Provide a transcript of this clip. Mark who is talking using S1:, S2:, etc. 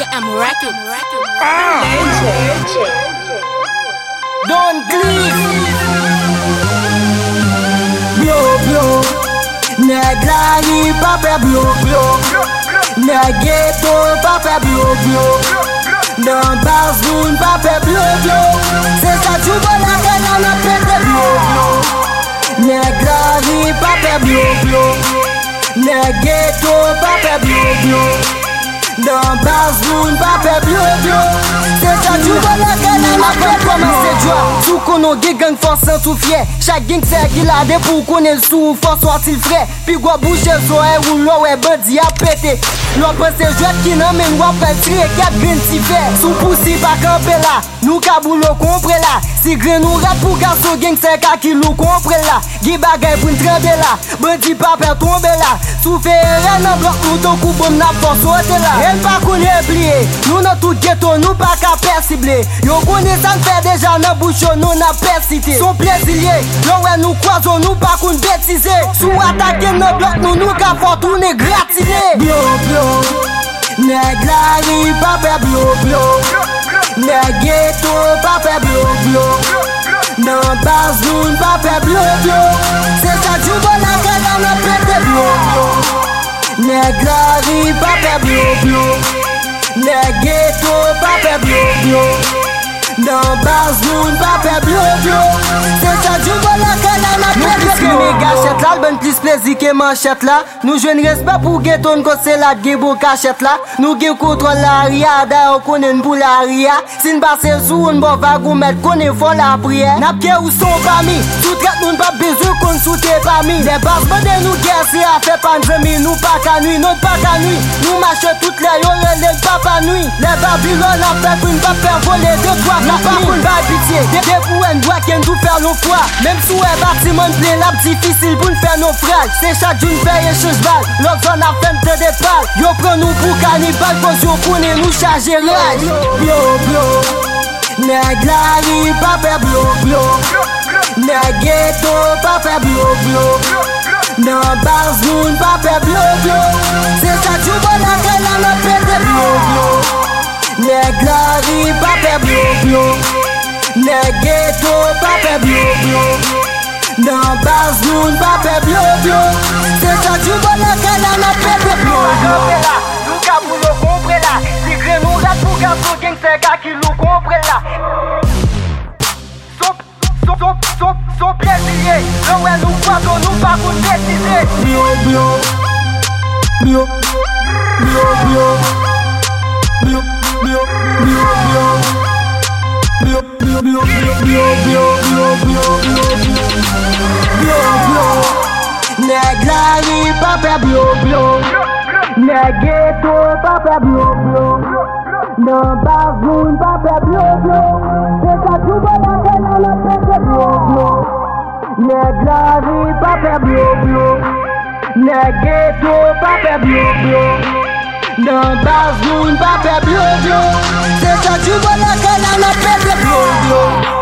S1: M record.
S2: Don Cliff Blow Nèg la ri pa fè blow Nèg ghetto pa fè blow Dans Bazoun pa fè blow C'est ça tu vois la gueule on a pété blow Nèg la ri pa fè blow Nèg ghetto pa fè blow Dans Bazoun pa fè blow C'est ça tu vois la gueule on a pété blow Sou konon gen gang forsan sou fye Chak gang se ki la de pou konen sou Fos watil fre Pi gwa bouche so e ou lo e bandi a pete Lo pense jwet ki nan men wap el tire ket gren ti fe Sou pousi pa kampe la Nou kabou lo kompre la Si gren nou rat pou gaso gang se ka ki lo kompre la Gi bagay pou n'trembe la Bandi pa per tombe la Sou fe ren nan blok nou ton kou bom na fos sote la El pa konen plié Nou nan tout ghetto nou pa ka persible Yo konen san fe deja nan bouchon nou na persité Son plezilier Yo wè nou kwazo nou pa koun betize Sou atake nan blok nou ka fort ou ne gratine Blow Nèg la ri pa fè blow Nèg ghetto pa fè blow Nan Bazoun pa fè blow C'est ça tu vois la gueule on a pété blow Nèg la ri pa fè blow Nèg ghetto pa fè blow Dans Bazoun pa fè blow C'est ça tu vois la gueule on a pété blow Nou gâchette la, l'ben plus plaisir que manchette la Nou jwen respect pour ghetto n'ko se la gebo cachette la Nou gen kontrol la ria, da yo konen pou la ria Sin basse sou n'bo vagou met konen fon la prière Nap ke ou son pami, sou tret nou n'pa bezou kon sou te pami Les bas bande nou gersi a fe pandemi Nou pa ka nui, nou pa ka nui Nou mache tout le yo relèl pa pa nui Les Babylon a fait pou n'pa faire voler de toi Nou pa pou n'ba pitié, de pou en doit ken tout faire l'eau froid Même sou e bâtiment plein lap difficile pou n'faire naufrage C'est chaque jour paye change balle L'autre zone a fait de départ Yo prend nous pour cannibal Cause yo konnen nous charger rage Blow Nèg la ri pa fè blow Nèg ghetto pa fè blow Nan Bazoun pa fè blow C'est ça tu vois la gueule on a pété blow Nèg la ri pa fè blow Nèg ghetto pa fè blow Nan Bazoun pa fè blow C'est ça tu vois la gueule on a pété blow Nou kabou lo kompre la Si gren nou rat pou gaso gang se ka ki lo kompre la Son plezilier Yo wè nou kwazo nou pa koun betize Blow Nèg la ri pa fè blow Nèg ghetto pa fè blow Nan Bazoun pa fè blow C'est ça tu vois la gueule on a pété blow Nèg la ri pa fè blow Nèg ghetto pa fè blow Nan Bazoun pa fè blow C'est ça tu vois la gueule on a pété blow